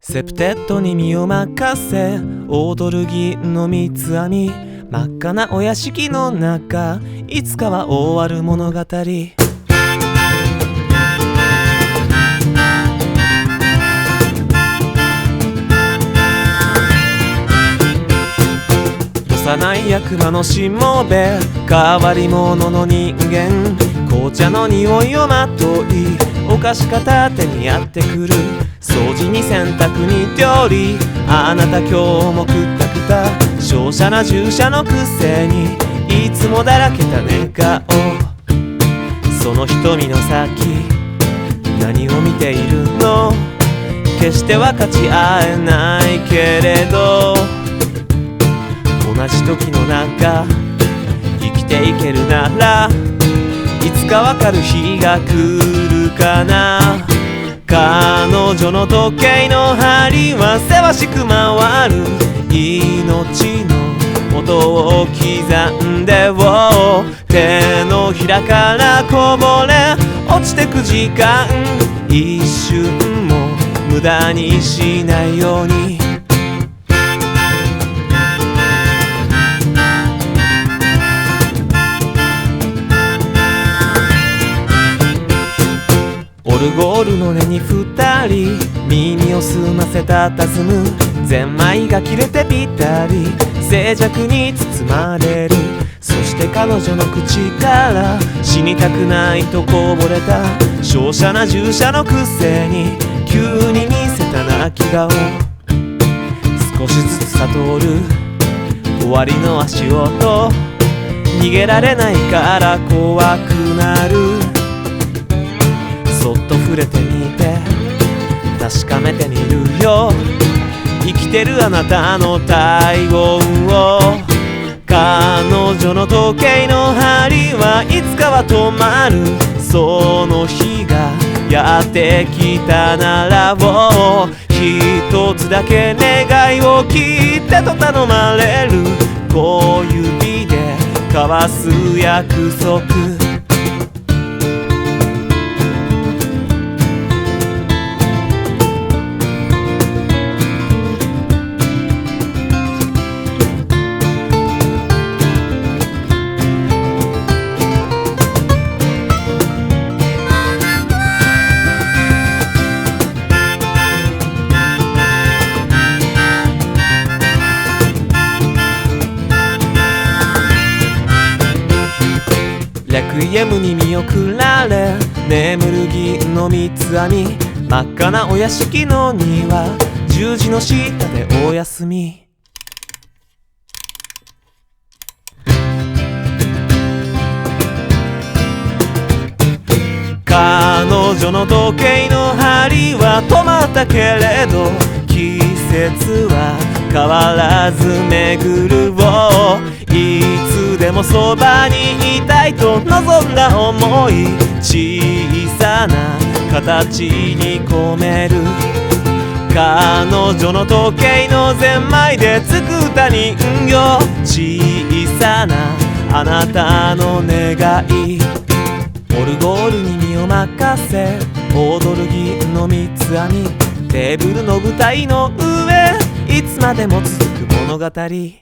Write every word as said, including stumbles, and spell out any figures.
セプテッドに身を任せ踊る銀の三つ編み、真っ赤なお屋敷の中、いつかは終わる物語。幼い悪魔のしもべ、変わり者の人間、紅茶の匂いをまとい、お菓子片手にやってくる。掃除に洗濯に料理、あなた今日もくったくた。瀟洒な従者のくせにいつもだらけた寝顔。その瞳の先、何を見ているの？決して分かち合えないけれど、同じ時の中生きていけるなら、いつかわかる日が来るかな。彼女の時計の針はせわしく回る。命の音を刻んでを手のひらからこぼれ落ちてく時間、一瞬も無駄にしないように。オルゴールの音に二人耳を澄ませた佇む。ゼンマイが切れてぴったり静寂に包まれる。そして彼女の口から死にたくないとこぼれた。瀟洒な従者のくせに急に見せた泣き顔。少しずつ悟る終わりの足音、逃げられないから怖くなる。そっと触れてみて確かめてみるよ、生きてるあなたの体温を。彼女の時計の針はいつかは止まる。その日がやってきたならを一つだけ願いを聞いてと頼まれる。小指で交わす約束、レクイエムに見送られ眠る銀の三つ編み、真っ赤なお屋敷の庭、十字の下でお休み。彼女の時計の針は止まったけれど、季節は変わらず巡るをいつでもそばにいたいと望んだ想い、小さな形に込める。彼女の時計のゼンマイで作った人形、小さなあなたの願い。オルゴールに身を任せ踊る銀の三つ編み、テーブルの舞台の上いつまでも続く物語。